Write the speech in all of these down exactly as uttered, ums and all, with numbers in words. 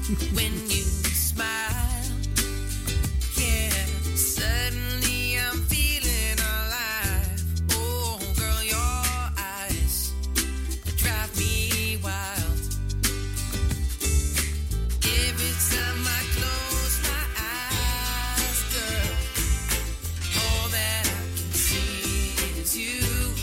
When you smile, yeah, suddenly I'm feeling alive. Oh, girl, your eyes drive me wild. Every time I close my eyes, girl, all that I can see is you.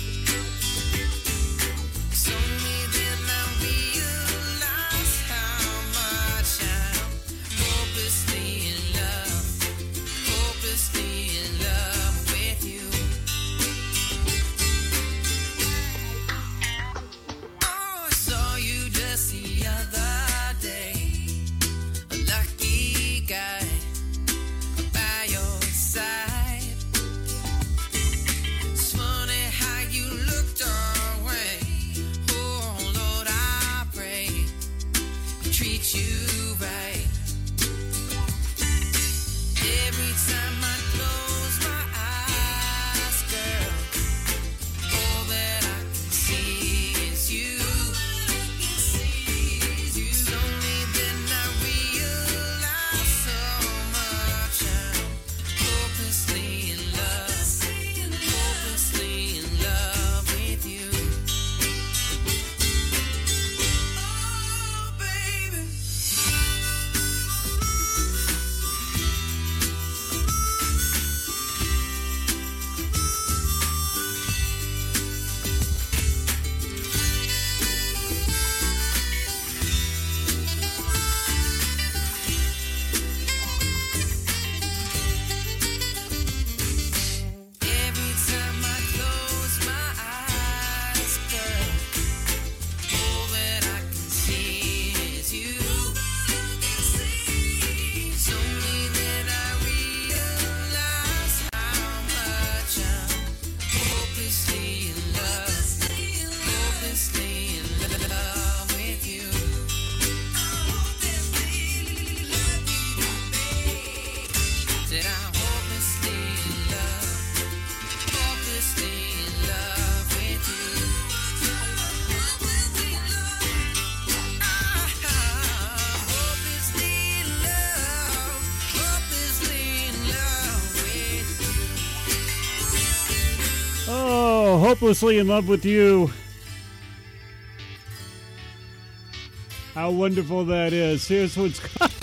It's only then I realize how much I'm hopelessly in love, hopelessly in love with you. Oh, I saw you just the other day, a lucky guy by your side. It's funny how you looked away. Oh Lord, I pray he treats you right. Every time I close my eyes, girl, all that I can see is you. It's only then I realize how much I'm hopelessly in love, hopelessly in love with you. Oh, baby. Every time I close my eyes, girl, all that I can see is you. It's only then I realize how much I'm hopelessly in love, hopelessly in love with you. Said I'm hopelessly in love, hopelessly in love with you. I'm hopelessly in love, hopelessly in love with you. Oh, hopelessly in love with you. How wonderful that is. Here's what's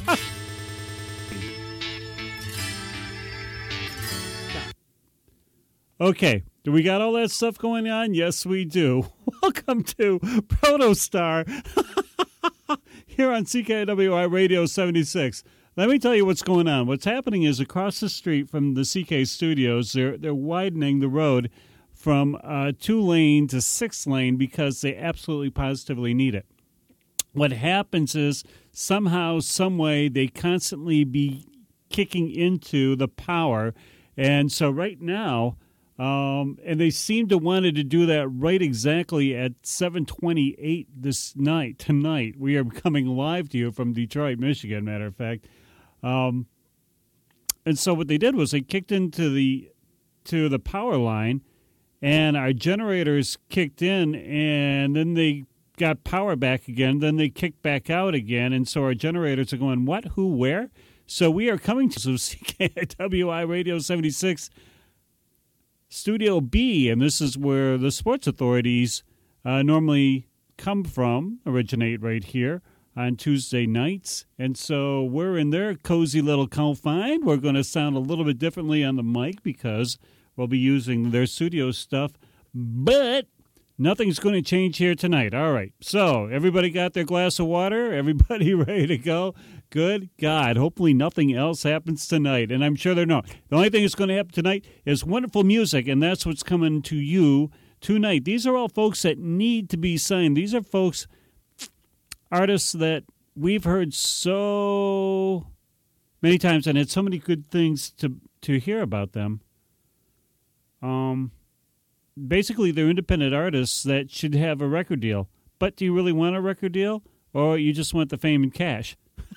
Okay, do we got all that stuff going on? Yes, we do. Welcome to Protostar here on C K W I Radio seventy-six. Let me tell you what's going on. What's happening is across the street from the C K studios, they're they're widening the road from uh, two lane to six lane because they absolutely positively need it. What happens is somehow, some way, they constantly be kicking into the power, and so right now. Um, and they seem to wanted to do that right exactly at seven twenty-eight this night. Tonight, we are coming live to you from Detroit, Michigan, matter of fact. Um, and so what they did was they kicked into the to the power line, and our generators kicked in, and then they got power back again. Then they kicked back out again, and so our generators are going, what, who, where? So we are coming to C K W I Radio seventy-six Studio B, and this is where the sports authorities uh, normally come from, originate right here on Tuesday nights. And so we're in their cozy little confine. We're going to sound a little bit differently on the mic because we'll be using their studio stuff, but nothing's going to change here tonight. All right, so everybody got their glass of water? Everybody ready to go? Good God. Hopefully nothing else happens tonight, and I'm sure they're not. The only thing that's going to happen tonight is wonderful music, and that's what's coming to you tonight. These are all folks that need to be signed. These are folks, artists that we've heard so many times, and had so many good things to, to hear about them. Um, basically, they're independent artists that should have a record deal. But do you really want a record deal, or you just want the fame and cash?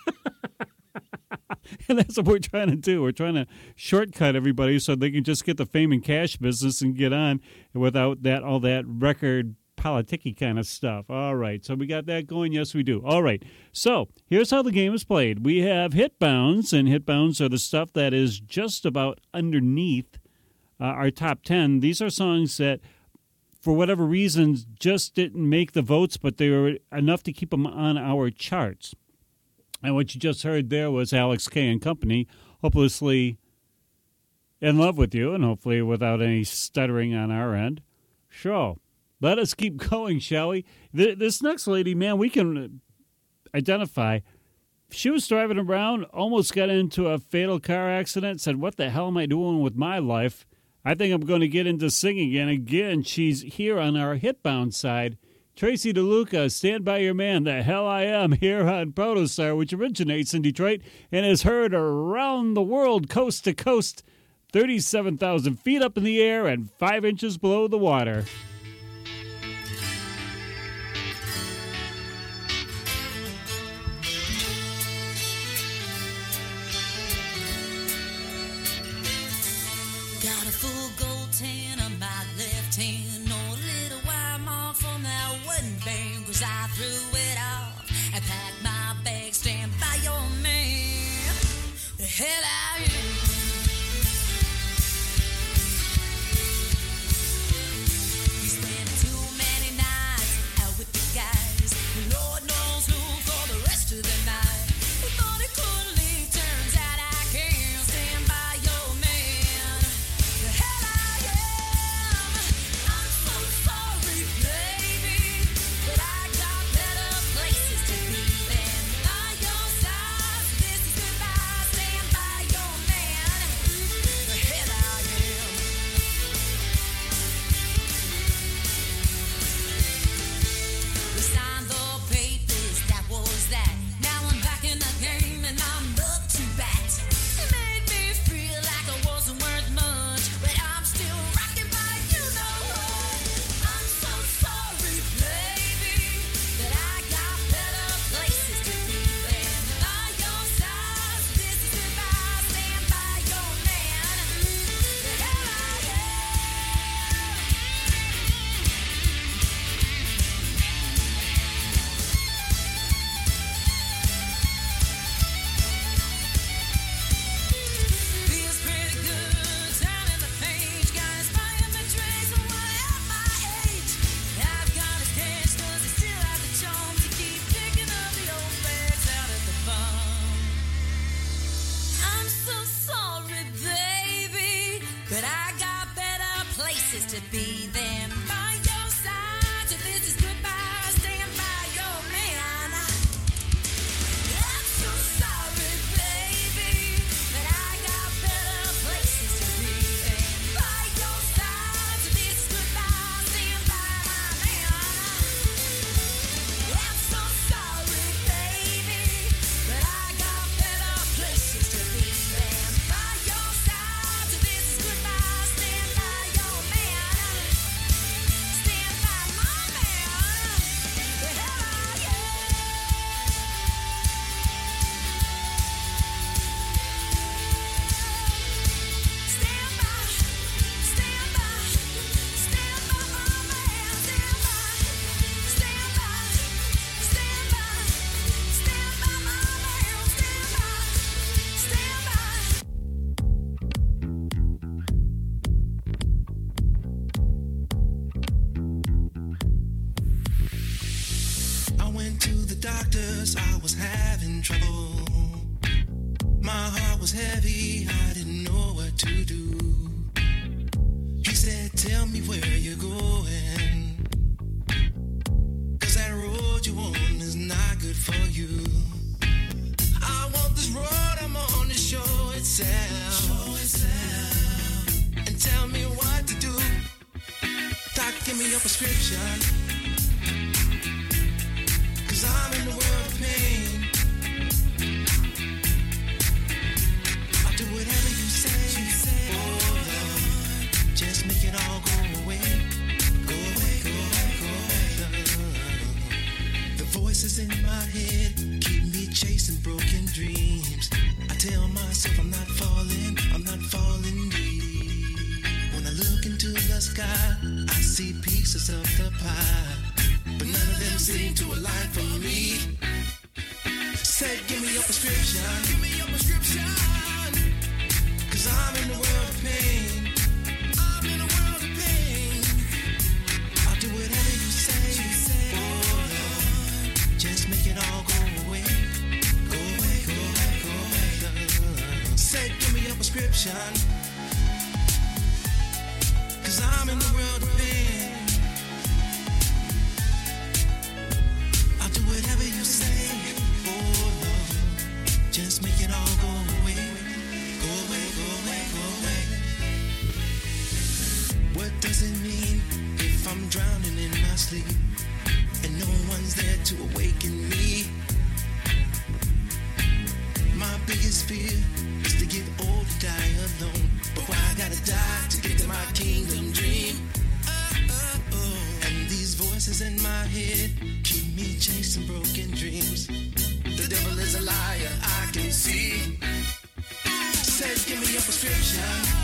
And that's what we're trying to do. We're trying to shortcut everybody so they can just get the fame and cash business and get on without that all that record politicky kind of stuff. All right, so we got that going. Yes, we do. All right, so here's how the game is played. We have hit bounds, and hit bounds are the stuff that is just about underneath uh, our top ten. These are songs that, for whatever reasons, just didn't make the votes, but they were enough to keep them on our charts. And what you just heard there was Alex K. and Company, Hopelessly in Love with You, and hopefully without any stuttering on our end. Sure. Let us keep going, shall we? This next lady, man, we can identify. She was driving around, almost got into a fatal car accident, said, what the hell am I doing with my life? I think I'm going to get into singing. And again, she's here on our Hitbound side. Tracy DeLuca, Stand By Your Man, The Hell I Am, here on Protostar, which originates in Detroit and is heard around the world, coast to coast, thirty-seven thousand feet up in the air and five inches below the water. Got a full gold tan on my left hand, no little white mark from that wedding band, 'cause I threw it off and packed my bag. Stand by your man, the hell I am. You spent too many nights out with the guys, Lord knows who for the rest of the night. You thought it could leave, turns out I can't. Stand by your man, the hell I am. I'm so sorry, baby, but I got better places to be than by your side. This is goodbye. Stand by your man, the hell I am. We signed the papers, that was that. Now I'm back in the game and I'm up to bat. It made me feel like I wasn't worth much, but I'm still rocking by you know what. I'm so sorry, baby, that I got better places to be than by your side. This is goodbye. Stand by your man, the hell I feels pretty good, turning the page. Got inspired by trace of what at my age. I've got his cash 'cause he still has the charm to keep picking up the old bags out at the farm. I'm so sorry, baby, but I got better places to be than by your side. So this is goodbye. Stand by your man. I'm so sorry, baby, but I got better places to be than by your side. So this is goodbye. Stand by my man. I'm so sorry, baby, but I got better places to be than by your side. So this is goodbye. Stand by your man. Stand by my man. The hell I am. Stand by, stand by, stand by my man. Stand by, stand by, stand by, stand by my man. Stand by, stand by. I went to the doctors, I was having trouble. My heart was heavy, I didn't know what to do. He said, tell me where you're going, 'cause that road you're on is not good for you. I want this road I'm on to show itself, show itself, and tell me what to do. Doc, give me a prescription, 'cause I'm in the world of pain. I'll do whatever you say. Oh Lord, just make it all go away. Go away, go away, go away. The voices in my head keep me chasing broken dreams. I tell myself I'm not falling, I'm not falling deep. When I look into the sky, I see peace pieces of the pie, but none of them seem to align for me. Said, give me your prescription, give me your prescription, cause I'm in the world of pain. I'm in a world of pain. I'll do whatever you say, oh Lord, just make it all go away. Go away, go away, go away, Lord. Said, give me your prescription, cause I'm in the world of pain. I'll do whatever you say, oh Lord, just make it all go away. Go away, go away, go away. What does it mean if I'm drowning in my sleep and no one's there to awaken me? My biggest fear is to get old and die alone. But why I gotta die to get to my kingdom dream? Oh, oh, oh. And these voices in my head keep me chasing broken dreams. The devil is a liar, I can see. Said, give me your prescription,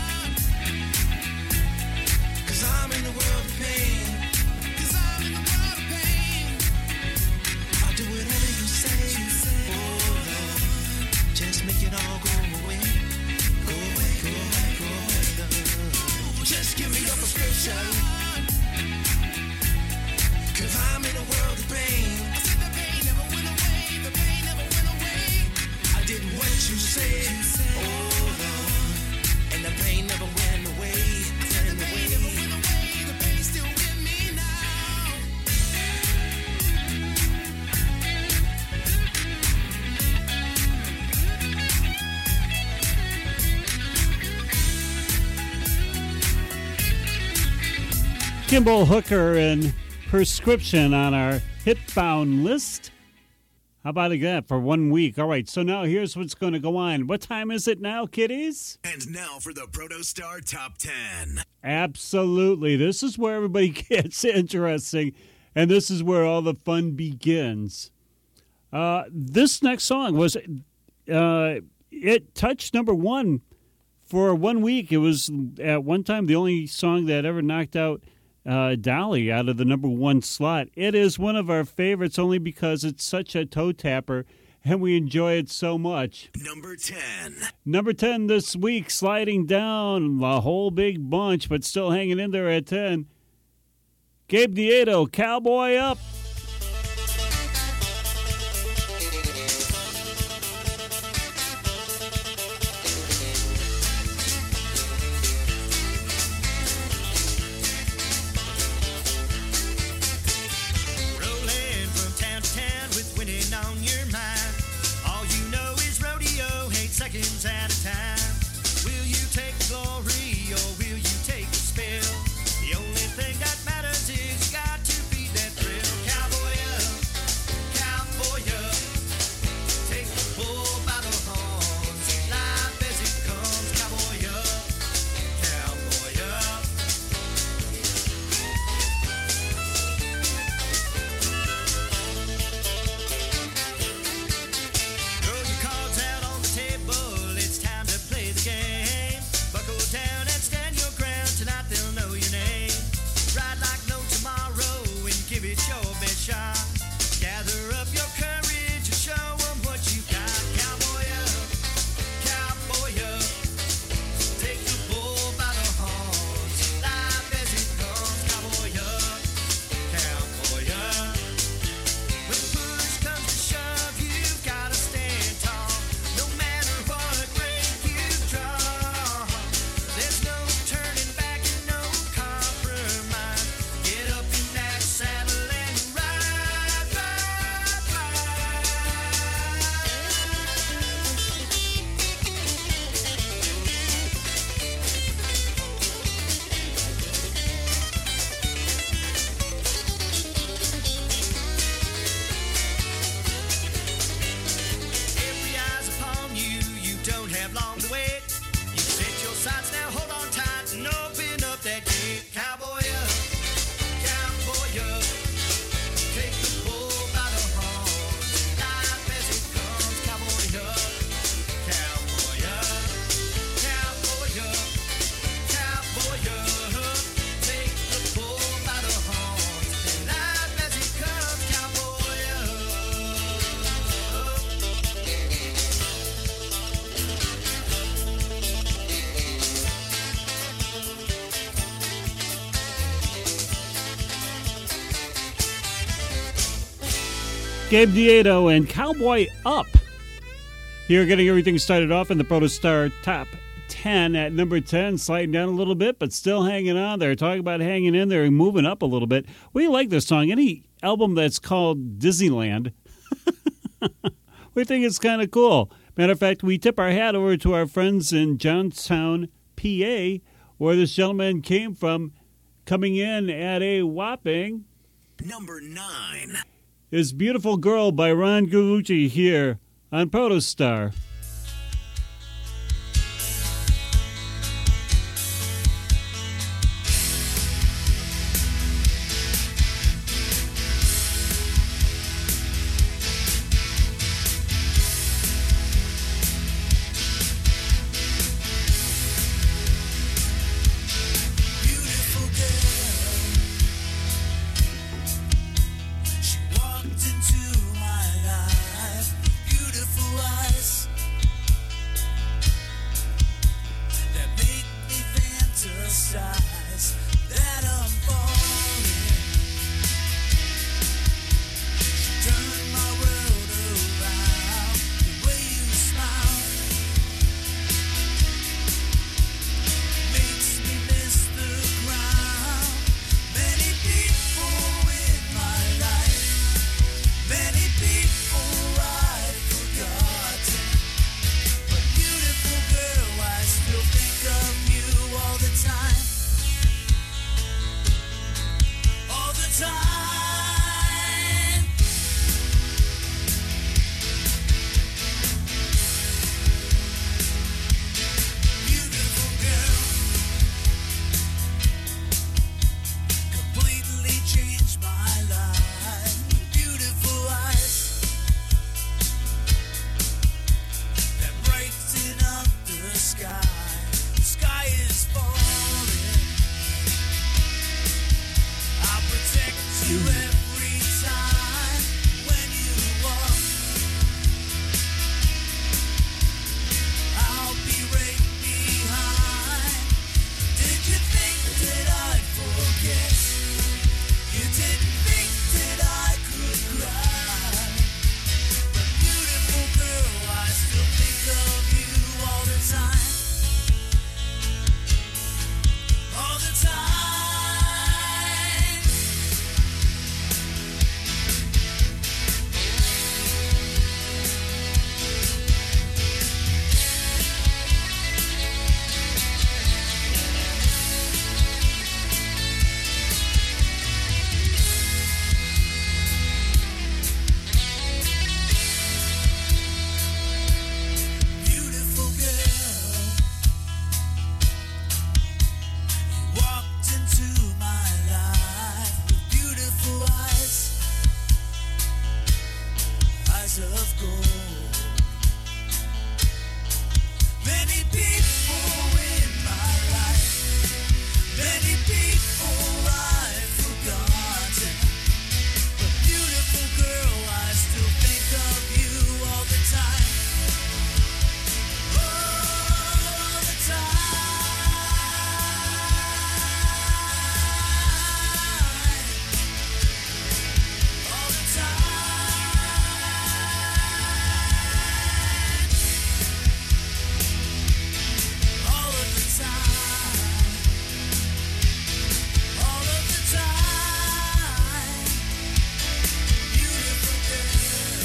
cause I'm in the world of pain. Cause I'm in the world of pain. I'll do whatever you say, oh Lord, just make it all go away. Go away, go away, go away, Lord. Just give me your prescription, cause I'm in a world of pain. I said the pain never went away, the pain never went away. I did what you said, oh Lord, and the pain never went away. I said the pain never went away, the pain still with me now. Kimball Hooker and Prescription on our Hitbound list. How about that for one week? All right, so now here's what's going to go on. What time is it now, kiddies? And now for the Protostar Top ten. Absolutely. This is where everybody gets interesting, and this is where all the fun begins. Uh, this next song was, uh, it touched number one for one week. It was at one time the only song that ever knocked out Uh, Dolly out of the number one slot. It is one of our favorites only because it's such a toe tapper and we enjoy it so much. Number ten. Number ten this week, sliding down a whole big bunch, but still hanging in there at ten. Gabe Dieto, Cowboy Up. Rolling from town to town with winning on your mind. All you know is rodeo, eight seconds at a time. Will you take the glory or will you take the spill? The only thing that matters is you got to beat that thrill. Gabe Dieto and Cowboy Up. Here, getting everything started off in the Protostar Top ten at number ten, sliding down a little bit, but still hanging on there. Talking about hanging in there and moving up a little bit. We like this song. Any album that's called Disneyland, we think it's kind of cool. Matter of fact, we tip our hat over to our friends in Johnstown, P A, where this gentleman came from, coming in at a whopping Number nine. is Beautiful Girl by Ron Gallucci here on Protostar. Beautiful girl, she walked into my life. Beautiful eyes that make me fantasize that I'm falling. She turned my world around. The way you smile makes me miss the ground. Many people in my life, many people I've forgotten. But beautiful girl, I still think of you all the time. All the time. Beautiful girl, completely changed my life. Beautiful eyes that brighten up the sky. The sky is falling. I'll protect you every time when you walk. I'll be right behind. Did you think that I'd forget? You didn't think that I could cry. But beautiful girl, I still think of you all the time. All the time. Beautiful girl, you walked into my life with beautiful eyes, eyes of gold. Many people in my life, many people I've forgotten. But beautiful girl, I still think of you all the time. All the time. All the time. All of the time. All of the time. Beautiful girl.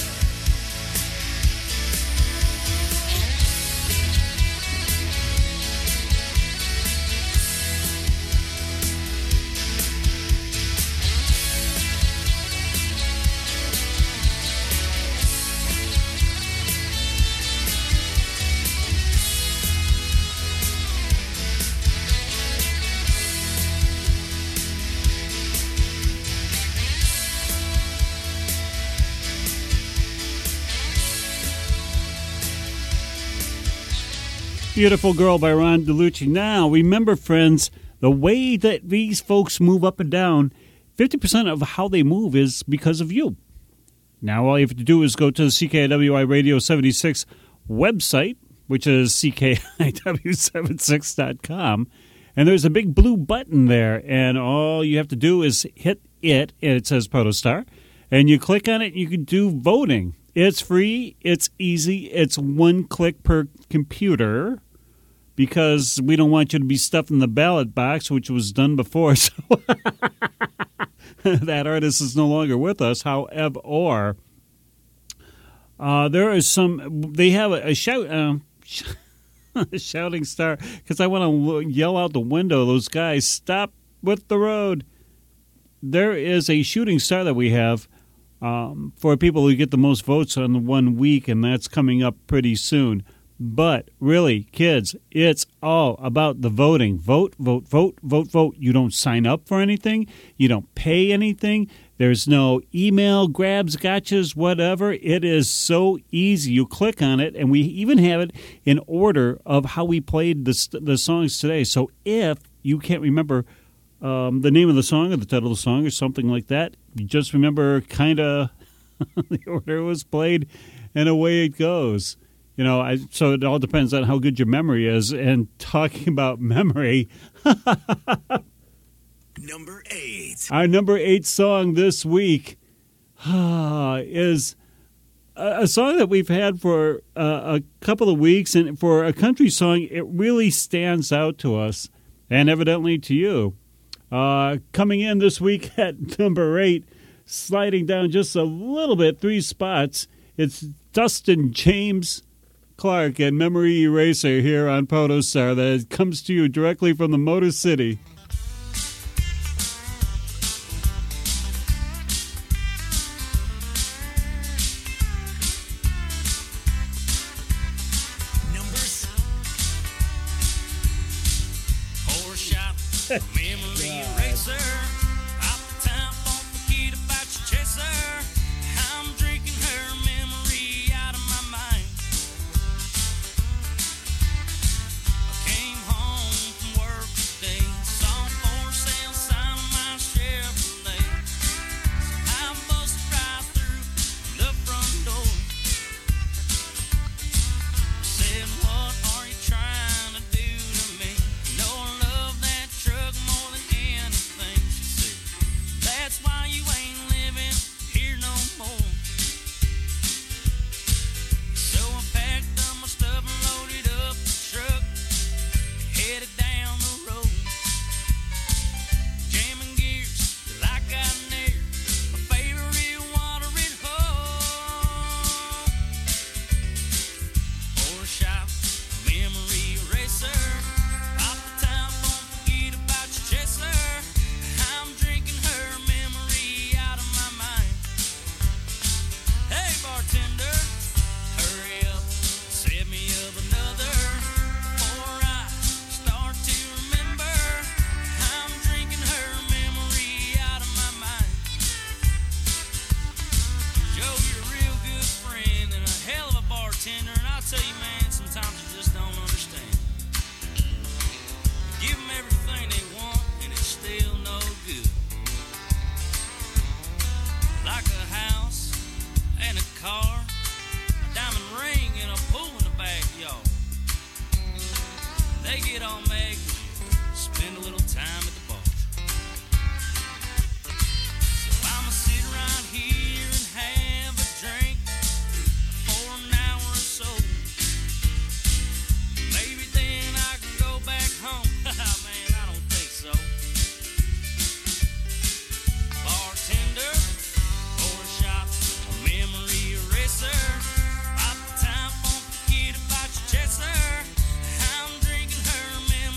Beautiful Girl by Ron DeLucci. Now, remember, friends, the way that these folks move up and down, fifty percent of how they move is because of you. Now, all you have to do is go to the C K W I Radio seventy-six website, which is C K I W seventy-six dot com, and there's a big blue button there, and all you have to do is hit it, and it says Protostar, and you click on it, you can do voting. It's free, it's easy, it's one click per computer, because we don't want you to be stuffed in the ballot box, which was done before. So that artist is no longer with us. However, uh, there is some. They have a, a shout, uh, a shouting star, because I want to yell out the window. Those guys, stop with the road. There is a shooting star that we have um, for people who get the most votes on the one week, and that's coming up pretty soon. But really, kids, it's all about the voting. Vote, vote, vote, vote, vote. You don't sign up for anything. You don't pay anything. There's no email grabs, gotchas, whatever. It is so easy. You click on it, and we even have it in order of how we played the, the songs today. So if you can't remember um, the name of the song or the title of the song or something like that, you just remember kind of the order it was played, and away it goes. You know, I, so it all depends on how good your memory is. And talking about memory, Number eight. our number eight song this week uh, is a, a song that we've had for uh, a couple of weeks. And for a country song, it really stands out to us, and evidently to you. Uh, coming in this week at number eight, sliding down just a little bit, three spots, it's Dustin James Clark and Memory Eraser here on Protostar, that comes to you directly from the Motor City. Number s- Horse shop, memory eraser. Pop the top, won't forget about your chaser. I'm drinking her memory out of my mind. Came home from work today, saw for sale sign of my Chevrolet. I busted right through the front door. Said, what are you trying to do to me? You know I love that truck more than anything. She said, that's why you ain't living here no more. So I packed up my stuff and loaded up the truck, headed down the road, jamming gears till I got near my favorite watering hole. Horse shop, memory eraser. Pop the top, won't forget about your chaser. I'm drinking her memory out of my mind. Hey bartender, hurry up, set me up another before I start to remember. I'm drinking her memory out of my mind. Joe, you're a real good friend and a hell of a bartender, and I'll tell you, man, sometimes you just don't understand. You give them everything they want, and it's still no good. Like a house and a car, a diamond ring and a pool in the backyard. They get all mad 'cause you spend a little time at the bar. So I'ma sit around here and have a drink for an hour or so. Maybe then I can go back home. Man, I don't think so. Bartender, horse shop, a memory eraser. Pop the top, won't forget about your chaser. I'm drinking her memory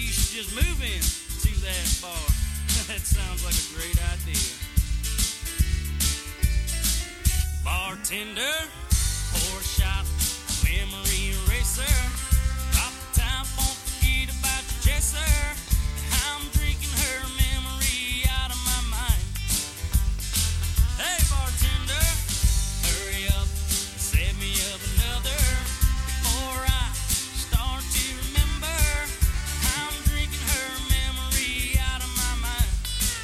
you should just move in to that bar. That sounds like a great idea. Bartender, pour a shot, memory eraser. Drop the top, won't forget about your chaser. I'm drinking her memory out of my mind. Hey bartender, hurry up, set me up another before I start to remember. I'm drinking her memory out of my mind.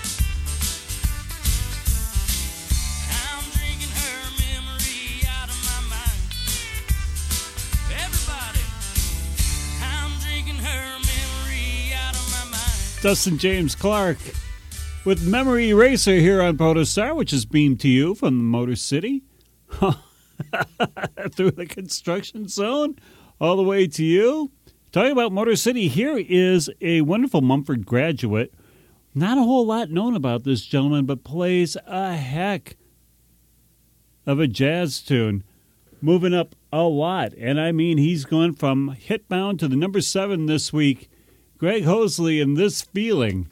I'm drinking her memory out of my mind. Everybody, I'm drinking her memory out of my mind. Dustin James Clark with Memory Eraser here on Protostar, which is beamed to you from the Motor City through the construction zone all the way to you. Talking about Motor City, here is a wonderful Mumford graduate. Not a whole lot known about this gentleman, but plays a heck of a jazz tune. Moving up a lot. And I mean, he's gone from hitbound to the number seven this week. Greg Hosley and This Feeling.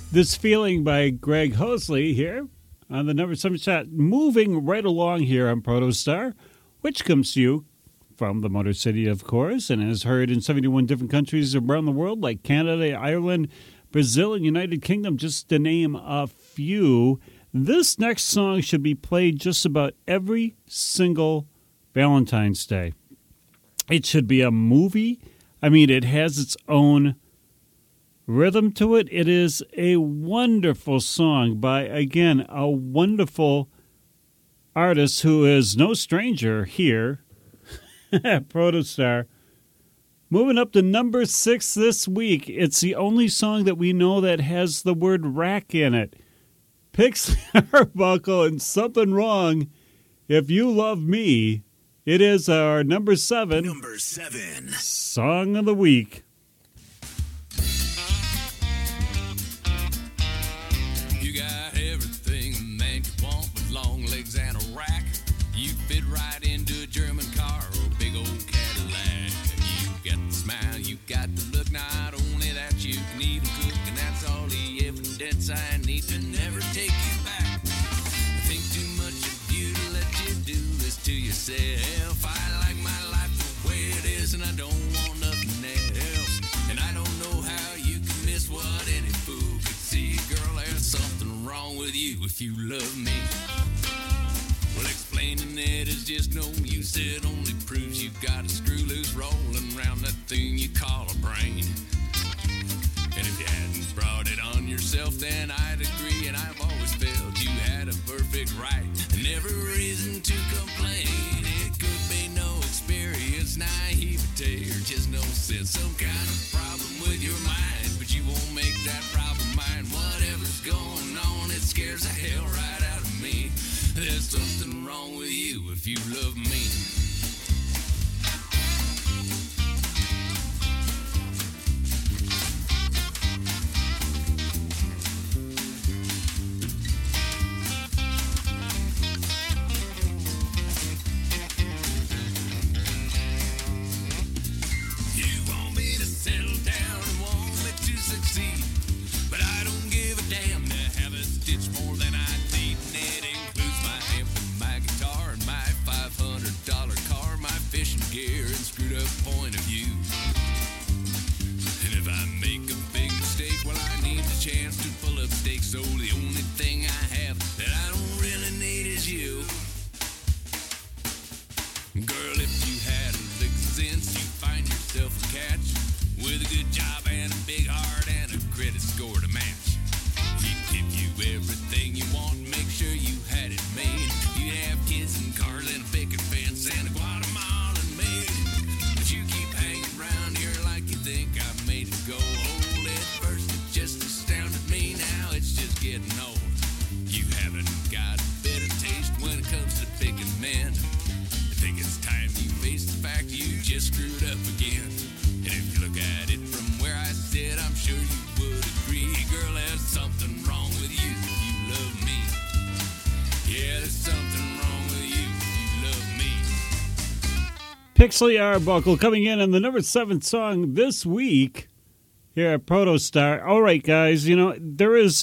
This Feeling by Greg Hosley here on the number seven shot. Moving right along here on Protostar, which comes to you from the Motor City, of course, and is heard in seventy-one different countries around the world, like Canada, Ireland, Brazil, and United Kingdom, just to name a few. This next song should be played just about every single Valentine's Day. It should be a movie. I mean, it has its own rhythm to it. It is a wonderful song by, again, a wonderful artist who is no stranger here at Protostar. Moving up to number six this week. It's the only song that we know that has the word rack in it. Pixley Arbuckle and Something Wrong. If You Love Me. It is our number seven. Number seven. Song of the week. You got everything a man could want with long legs and a rack. You fit right into a German car or a big old Cadillac. You got the smile, you got the look, not only that you can even cook, and that's all the evidence I need to never take you back. I think too much of you to let you do this to yourself. I like my life the way it is, and I don't want nothing else. And I don't know how you can miss what any fool could see. Girl, there's something wrong with you if you love me. Well, explaining it is just no use. It only proves you've got a screw loose rolling around that thing you call a brain. And if you hadn't brought it on yourself, then I'd agree. And I've always felt you had a perfect right and every reason to complain. It could be no experience, naivete, or just no sense. Some kind of problem with your mind, but you won't make that problem mine. Whatever's going on, it scares the hell right out of me. There's something wrong with you if you love me. So the only thing I have that I don't really need is you. Girl, if you had a lick of sense, you'd find yourself a catch with a good job and a big heart and a credit score to match. He'd give you everything you want, make sure you had it made. You'd have kids and cars and a picket fence and a Guatemalan maid. But you keep hanging around here like you think I made it go. Old at first it just astounded me, now it's just getting old. You haven't got a bit of taste when it comes to picking men. I think it's time you face the fact you just screwed up again. And if you look at it from where I sit, I'm sure you would agree. Girl, there's something wrong with you if you love me. Yeah, there's something wrong with you if you love me. Pixley Arbuckle coming in on the number seven song this week here at Protostar. All right, guys, you know, there is...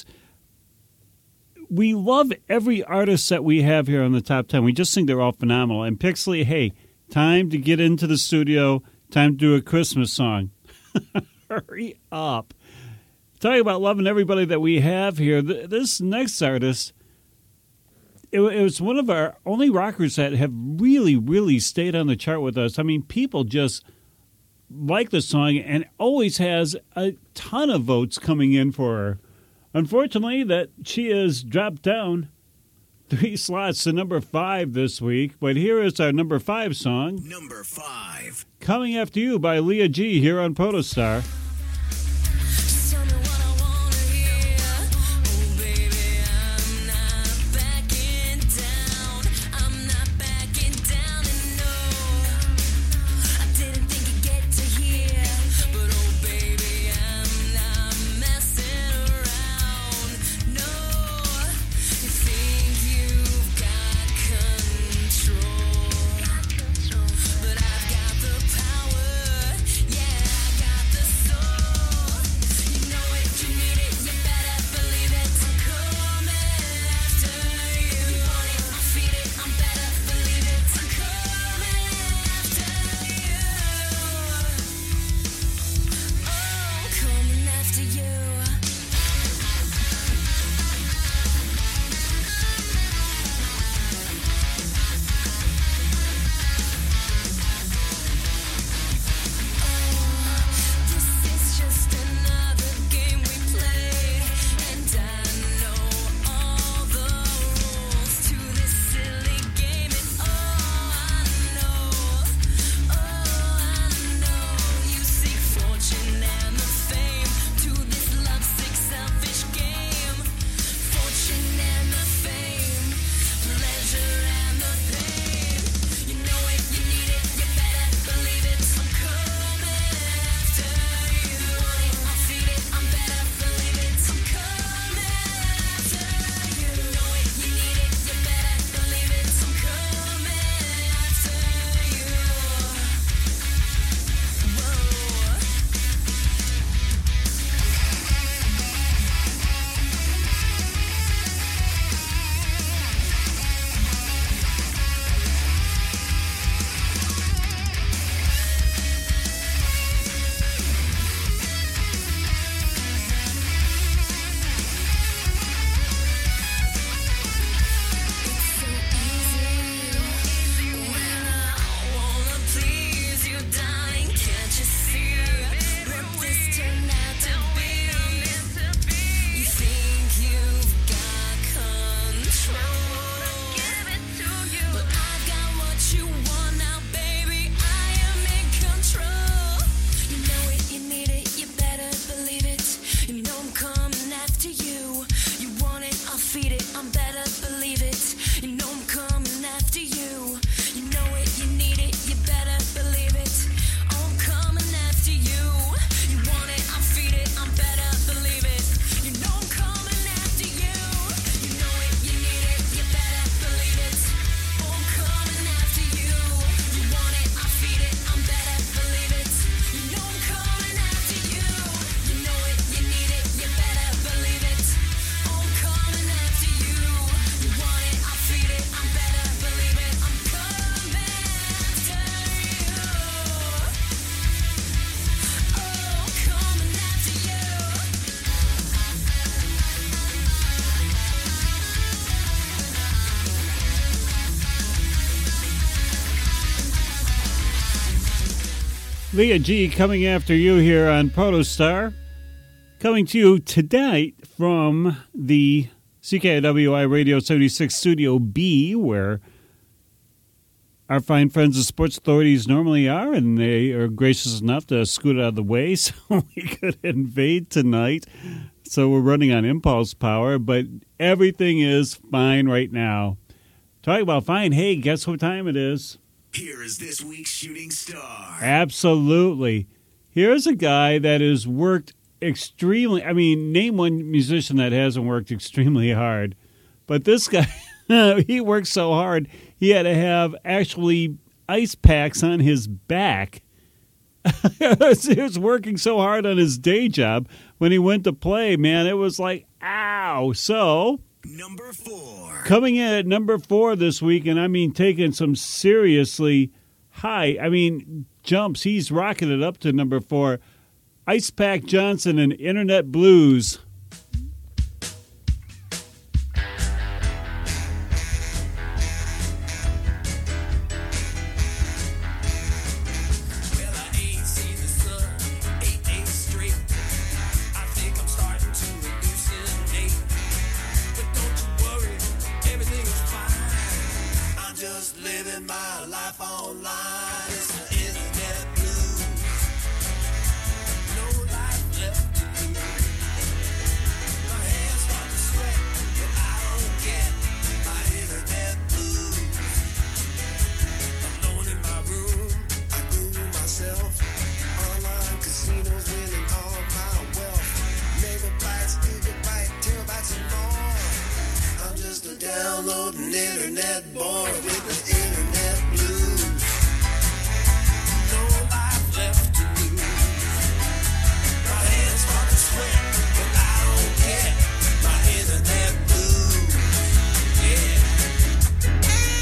We love every artist that we have here on the top ten. We just think they're all phenomenal. And Pixley, hey, time to get into the studio. Time to do a Christmas song. Hurry up. Talking about loving everybody that we have here. This next artist, it, it was one of our only rockers that have really, really stayed on the chart with us. I mean, people just like the song and always has a ton of votes coming in for her. Unfortunately, that she has dropped down three slots to number five this week. But here is our number five song. Number five. Coming After You by Leah G here on Protostar. Tell me what I wanna hear. Oh, baby, I'm not backing down. I'm not backing down, and no, I didn't think you'd get to here. But oh, baby, I'm not messing around. No, you think you've got control, but I've got the power. Yeah, I got the soul. Leah G coming after you here on Protostar. Coming to you tonight from the C K W I Radio seventy-six Studio B, where our fine friends of Sports Authorities normally are, and they are gracious enough to scoot out of the way so we could invade tonight. So we're running on impulse power, but everything is fine right now. Talking about fine, hey, guess what time it is? Here is this week's shooting star. Absolutely. Here's a guy that has worked extremely, I mean, name one musician that hasn't worked extremely hard. But this guy, he worked so hard, he had to have actually ice packs on his back. He was working so hard on his day job. When he went to play, man, it was like, ow. So, Number four. coming in at number four this week, and I mean taking some seriously high, I mean, jumps. He's rocketed up to number four. Ice Pack Johnson and Internet Blues. Well, I ain't seen the sun eight days straight. I think I'm starting to hallucinate. But don't you worry, everything is fine. I'm just living my life online. It's the internet blues. No life left to lose. My hands start to sweat, but I don't get my internet blues. Alone in my room, I Google myself. Online casinos winning all my wealth. Megabytes, gigabyte, terabytes and more. I'm just a downloading internet boy with the internet blues. No life left to lose. My hands start to sweat, but I don't get my internet blues. Yeah.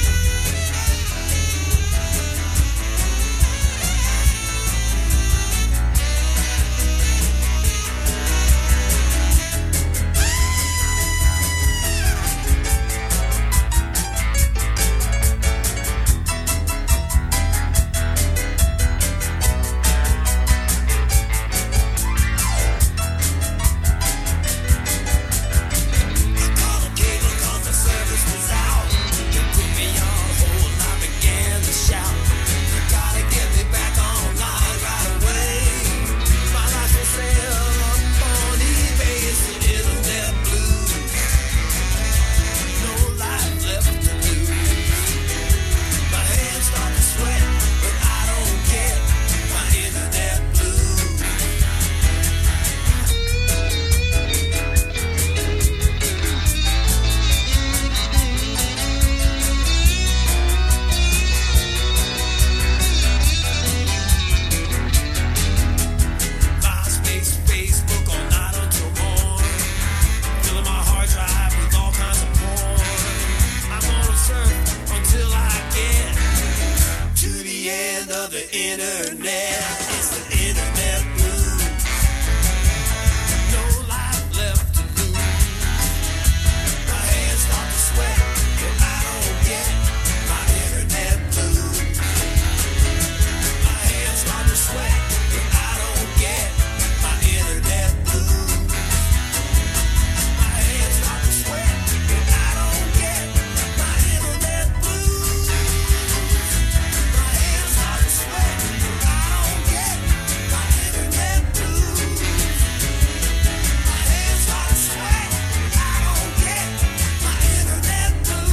MySpace, Facebook, all night until morn. Filling my hard drive with all kinds of porn. I'm gonna surf until I get to the end of the internet. It's the internet blues. No life left to lose. My hands start to sweat, but I don't get my internet blues. My hands start to sweat, but I don't get my internet blues. My hands start to sweat, but I don't get my internet blues. My hands start to sweat, but I don't get my internet blues. My hands start to sweat, but I don't get my internet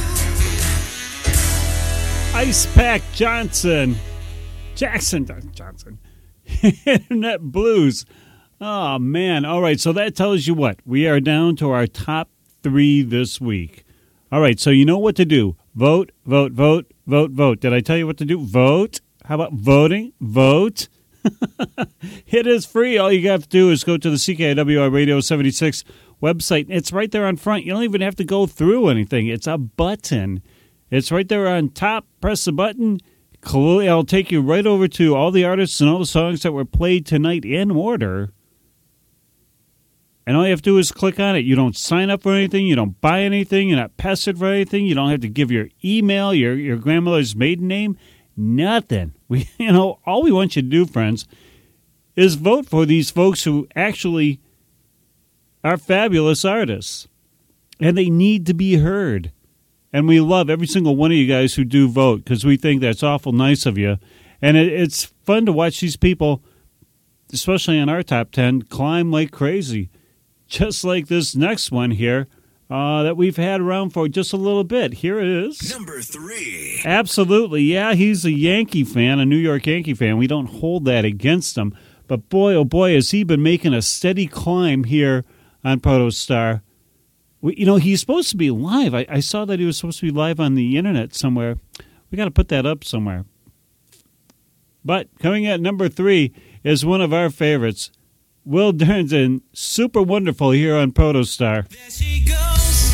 blues. Ice Pack Johnson. Jackson Johnson. Internet Blues. Oh, man. All right, so that tells you what? We are down to our top three this week. All right, so you know what to do. Vote, vote, vote, vote, vote. Did I tell you what to do? Vote. How about voting? Vote. It is free. All you have to do is go to the C K W I Radio seventy-six website. It's right there on front. You don't even have to go through anything. It's a button. It's right there on top. Press the button. It'll take you right over to all the artists and all the songs that were played tonight in order. And all you have to do is click on it. You don't sign up for anything. You don't buy anything. You're not pestered for anything. You don't have to give your email, your, your grandmother's maiden name. Nothing. We We, you know, all we want you to do, friends, is vote for these folks who actually are fabulous artists. And they need to be heard. And we love every single one of you guys who do vote because we think that's awful nice of you. And it, it's fun to watch these people, especially in our top ten, climb like crazy. Just like this next one here uh, that we've had around for just a little bit. Here it is. Number three. Absolutely. Yeah, he's a Yankee fan, a New York Yankee fan. We don't hold that against him. But boy, oh boy, has he been making a steady climb here on Protostar. We, you know, he's supposed to be live. I, I saw that he was supposed to be live on the internet somewhere. We got to put that up somewhere. But coming at number three is one of our favorites, Will Dernson, Super Wonderful here on Protostar. There she goes,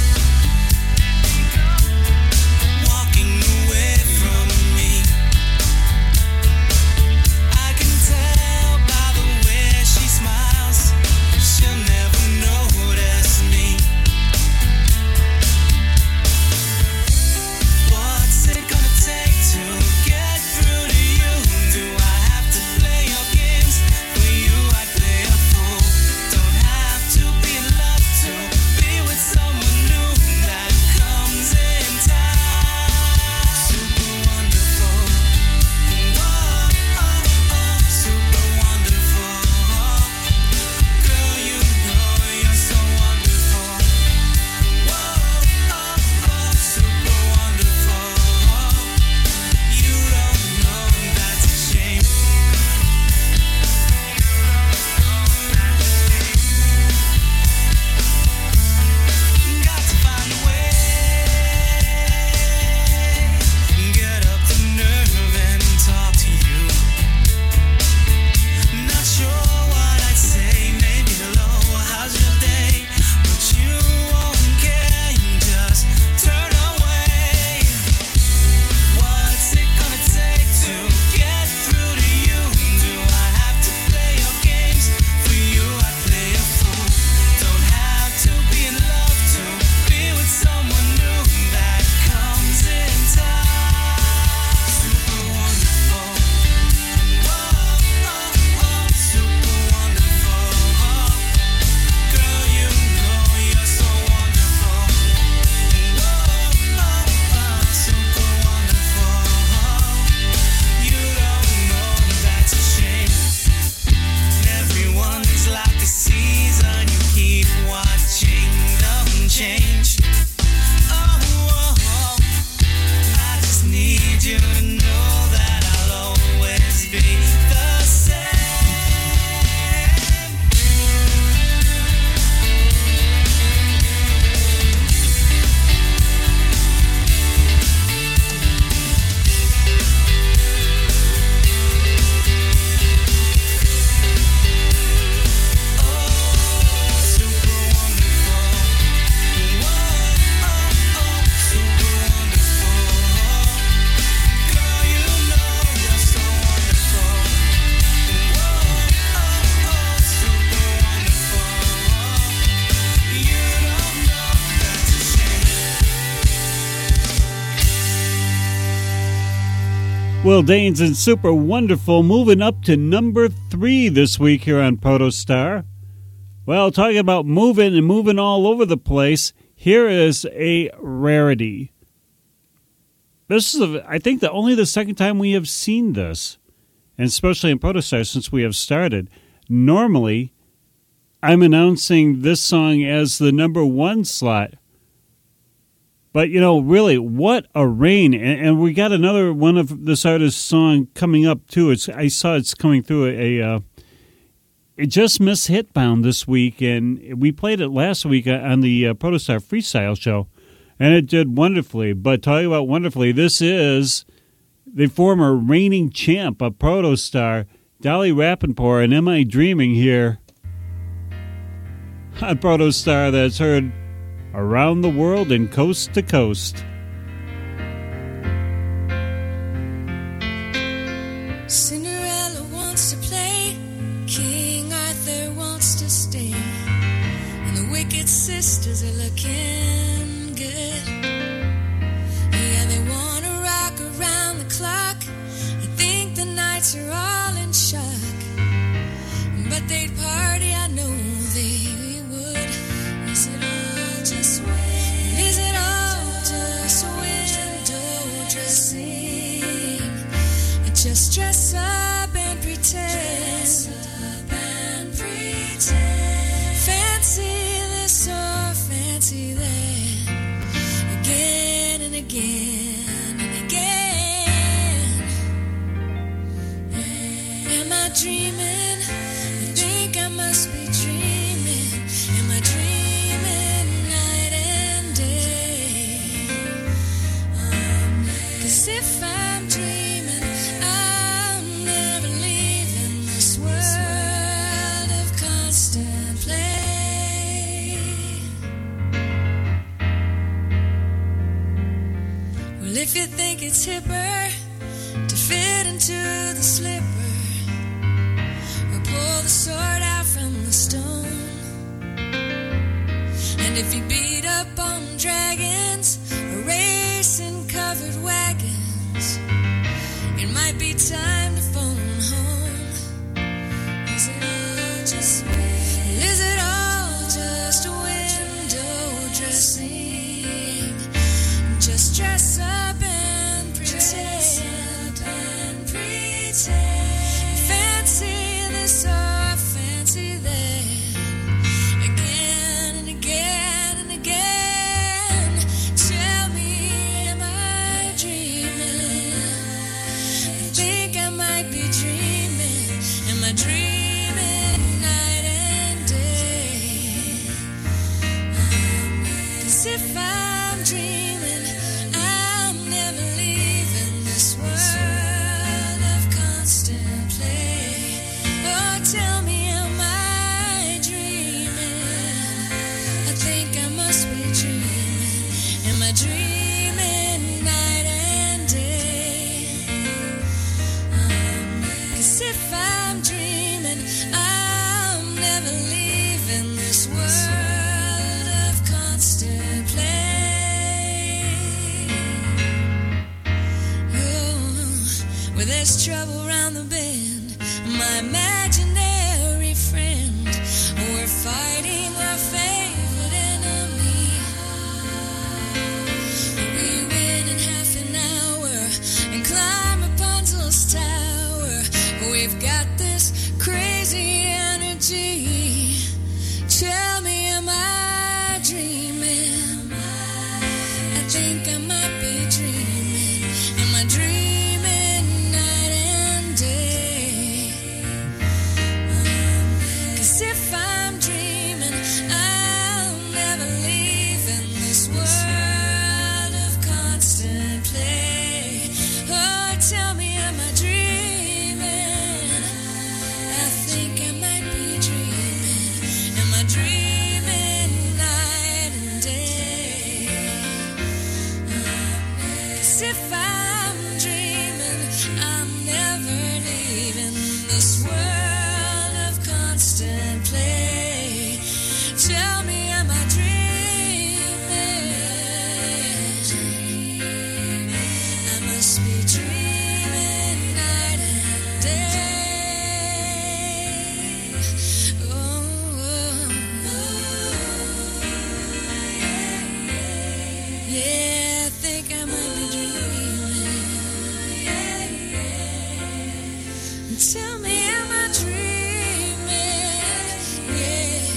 walking away from me. I can tell by the way she smiles, she'll never notice me. What's it gonna take to get through to you? Do I have to play your games? For you I play a fool. Don't have to be in love to be with someone new that comes in time. Super wonderful. Whoa, oh, oh, super wonderful. Girl, you know you're so wonderful. Whoa, oh, oh, super wonderful. You don't know that's a shame. Got to find a way, get up the nerve and talk to you. Not sure what I'd say, maybe hello, how's your day? But you won't care, you just turn away. What's it gonna take to get through to you? Do I have to play your games? For you I play a fool. Don't have to be in love to be with someone new that comes in time. Super wonderful. Whoa, oh, oh, super wonderful. Girl, you know you're so wonderful. Whoa, oh, oh, super wonderful. You don't know that's a shame. Everyone's like a season, you keep watching them change. Oh, oh, oh, I just need you to know that I'll always be the same. Oh, super wonderful. Whoa, oh, oh, super wonderful. Girl, you know you're so wonderful. Whoa, oh, oh, super wonderful. You don't know that's a shame. Will Danes and Super Wonderful moving up to number three this week here on Protostar. Well, talking about moving and moving all over the place, here is a rarity. This is, a, I think, the only the second time we have seen this, and especially in Protostar since we have started. Normally, I'm announcing this song as the number one slot. But, you know, really, what a reign. And, and we got another one of this artist's song coming up, too. It's I saw it's coming through a... a uh, it just missed Hitbound this week, and we played it last week on the uh, Protostar Freestyle Show, and it did wonderfully. But talking about wonderfully, this is the former reigning champ of Protostar, Dolly Rappaport, and Am I Dreaming here on Protostar that's heard around the world and coast to coast. Cinderella wants to play, King Arthur wants to stay, and the wicked sisters are looking good. Yeah, they wanna rock around the clock. I think the if you think it's hipper to fit into the slipper or pull the sword out from the stone, and if you beat up on dragons or race in covered wagons, it might be time to phone home. Is it all just is it all just window dressing? Just dress up and pretend and pretend. Fancy this or fancy that. Again and again and again. Tell me, am I dreaming? I think I might be dreaming. Am I dreaming night and day? Um, 'cause if I'm dreaming, I'm never leaving this world of constant play. Oh, tell me, am I dreaming? I think I must be dreaming. Am I dreaming night and day? Um, 'cause if I'm dreaming, I'm never leaving this world of constant play. Oh, where there's trouble round the bend, my imaginary friend, we're fighting our favorite enemy. We win in half an hour and climb Rapunzel's tower. We've got this crazy energy. Tell me, am I dreaming? I think I might be dreaming. Am I dreaming night and day? Um, 'cause if I'm dreaming, I'll never leave in this world of constant play. Oh, tell me, am I dreaming? I think I might be dreaming. Am I dreaming night and day? Um, 'cause if I'm dreaming, I'm never leaving this world of constant play. Tell me, am I dreaming? I must be dreaming night and day. Oh, oh, oh, yeah, I think I might be dreaming. Tell me, am I dreaming? Yeah,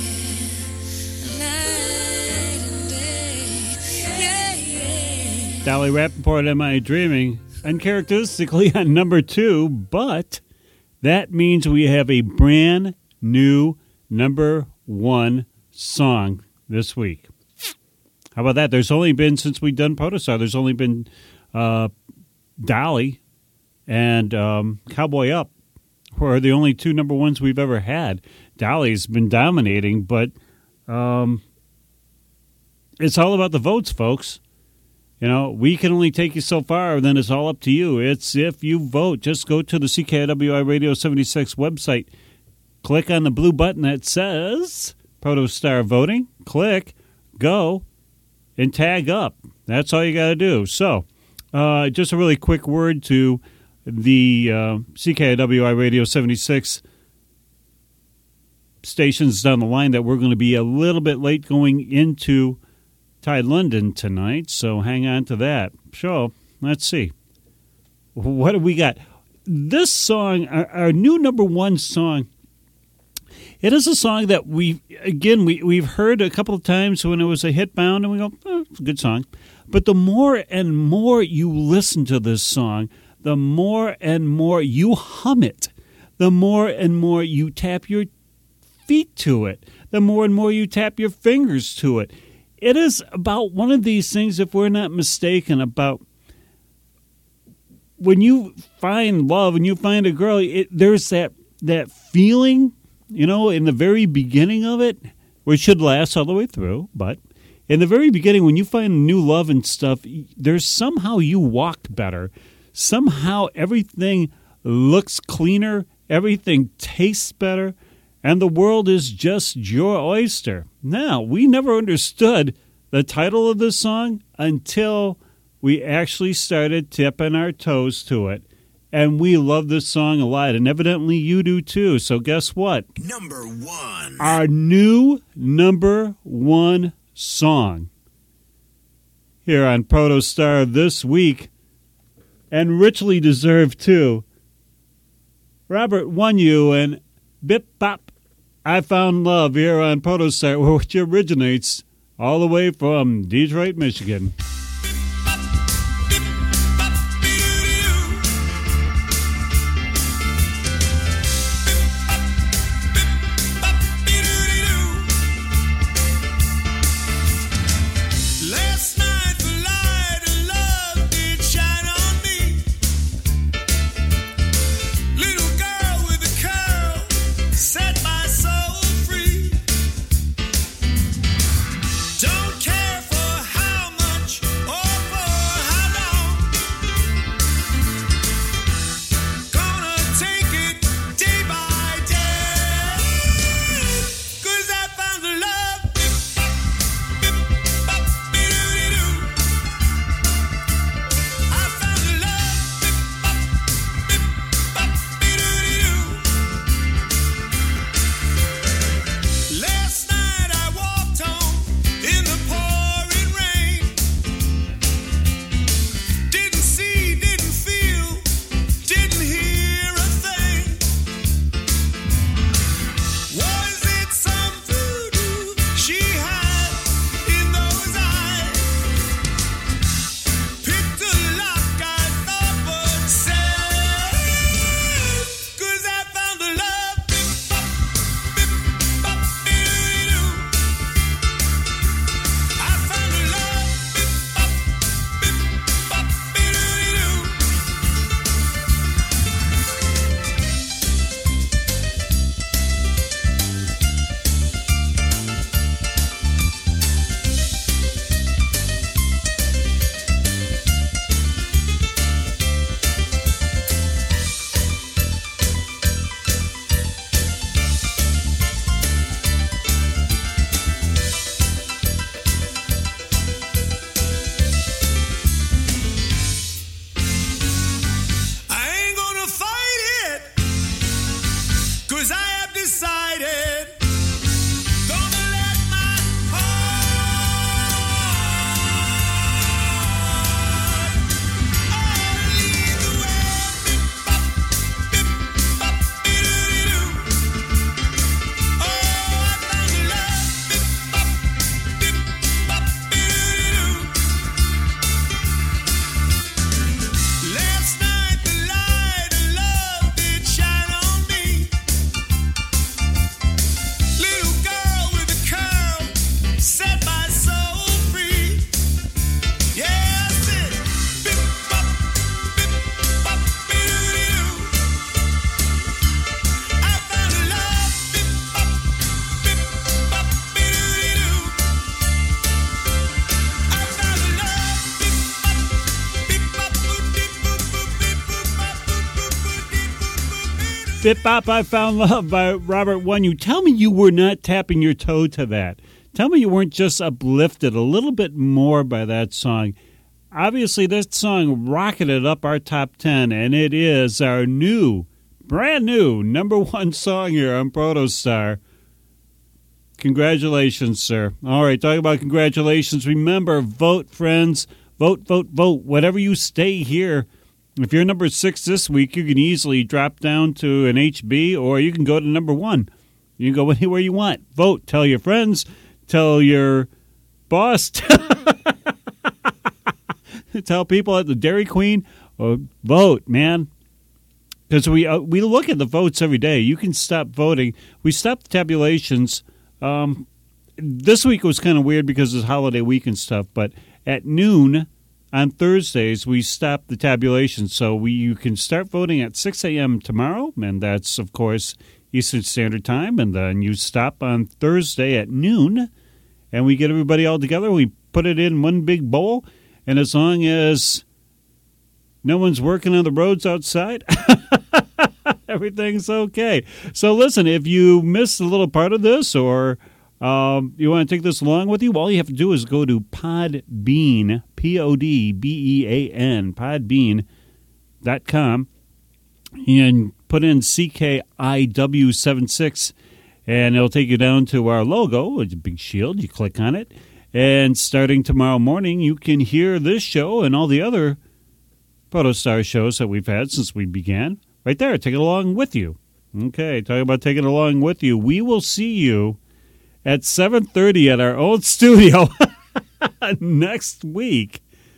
night and day. Yeah, yeah. Dolly Rappaport, Am I Dreaming? Uncharacteristically on number two, but that means we have a brand new number one song this week. How about that? There's only been, since we've done Protostar, there's only been uh, Dolly and um, Cowboy Up, who are the only two number ones we've ever had. Dolly's been dominating, but um, it's all about the votes, folks. You know, we can only take you so far, then it's all up to you. It's if you vote, just go to the C K W I Radio seventy-six website, click on the blue button that says Protostar Voting, click, go, and tag up. That's all you got to do. So, uh, just a really quick word to the uh, C K W I Radio seventy-six stations down the line that we're going to be a little bit late going into Ty London tonight, so hang on to that. So, let's see. What do we got? This song, our, our new number one song, it is a song that we, again, we, we've heard a couple of times when it was a hit bound, and we go, oh, it's a good song. But the more and more you listen to this song, the more and more you hum it, the more and more you tap your feet to it, the more and more you tap your fingers to it. It is about one of these things, if we're not mistaken, about when you find love and you find a girl, it, there's that, that feeling, you know, in the very beginning of it, which should last all the way through, but in the very beginning, when you find new love and stuff, there's somehow you walk better. Somehow everything looks cleaner, everything tastes better, and the world is just your oyster. Now, we never understood the title of this song until we actually started tipping our toes to it. And we love this song a lot, and evidently you do too. So guess what? Number one. Our new number one song here on Protostar this week, and richly deserved too. Robert Won You and Bip Bop, I Found Love here on Protostar, which originates all the way from Detroit, Michigan. Bip Bop, I Found Love by Robert Won You. Tell me you were not tapping your toe to that. Tell me you weren't just uplifted a little bit more by that song. Obviously, that song rocketed up our top ten, and it is our new, brand new number one song here on Protostar. Congratulations, sir. All right, talking about congratulations. Remember, vote, friends. Vote, vote, vote. Whatever you stay here. If you're number six this week, you can easily drop down to an H B, or you can go to number one. You can go anywhere you want. Vote. Tell your friends. Tell your boss. Tell people at the Dairy Queen. Or vote, man. Because we uh, we look at the votes every day. You can stop voting. We stopped the tabulations. Um, this week was kind of weird because it's holiday week and stuff. But at noon on Thursdays, we stop the tabulation, so we you can start voting at six a.m. tomorrow, and that's, of course, Eastern Standard Time, and then you stop on Thursday at noon, and we get everybody all together. We put it in one big bowl, and as long as no one's working on the roads outside, everything's okay. So listen, if you missed a little part of this, or um, you want to take this along with you, all you have to do is go to Podbean, P O D B E A N, podbean dot com, and put in C K I W seventy-six, and it'll take you down to our logo. It's a big shield. You click on it, and starting tomorrow morning, you can hear this show and all the other Protostar shows that we've had since we began right there. Take it along with you. Okay, talking about taking it along with you. We will see you at seven thirty at our old studio next week.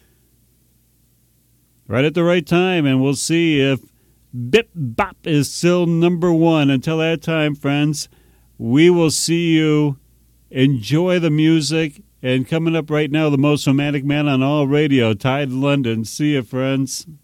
Right at the right time, and we'll see if Bip Bop is still number one. Until that time, friends, we will see you. Enjoy the music. And coming up right now, the most romantic man on all radio, Tide London. See you, friends.